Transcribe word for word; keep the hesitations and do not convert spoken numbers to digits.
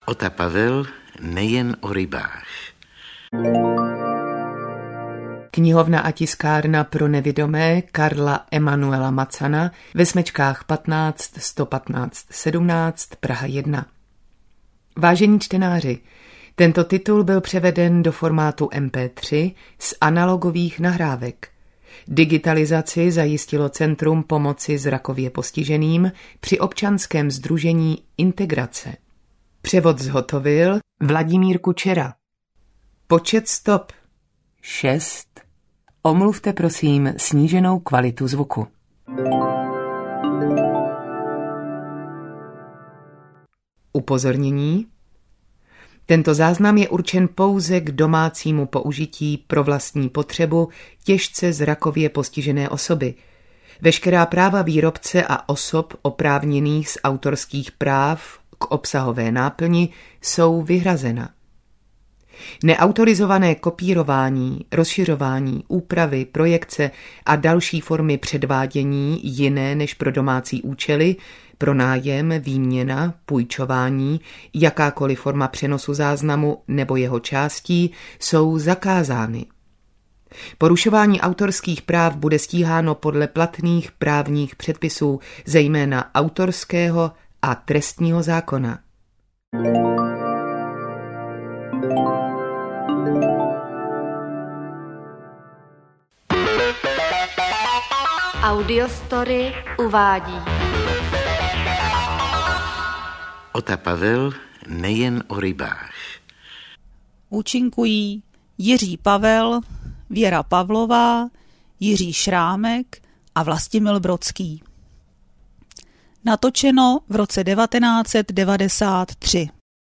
Ota Pavel nejen o rybách. Knihovna a tiskárna pro nevidomé Karla Emanuela Macana ve Smečkách patnáct sto patnáct sedmnáct Praha jedna. Vážení čtenáři, tento titul byl převeden do formátu em pé tři z analogových nahrávek. Digitalizaci zajistilo Centrum pomoci zrakově postiženým při občanském sdružení Integrace. Převod zhotovil Vladimír Kučera. Počet stop šest. Omluvte prosím sníženou kvalitu zvuku. Upozornění. Tento záznam je určen pouze k domácímu použití pro vlastní potřebu těžce zrakově postižené osoby. Veškerá práva výrobce a osob oprávněných z autorských práv k obsahové náplni jsou vyhrazena. Neautorizované kopírování, rozšiřování, úpravy, projekce a další formy předvádění jiné než pro domácí účely, pronájem, výměna, půjčování, jakákoliv forma přenosu záznamu nebo jeho částí jsou zakázány. Porušování autorských práv bude stíháno podle platných právních předpisů, zejména autorského a trestního zákona. Audiostory uvádí Ota Pavel nejen o rybách. Účinkují Jiří Pavel, Věra Pavlová, Jiří Šrámek a Vlastimil Brodský. Natočeno v roce devatenáct set devadesát tři.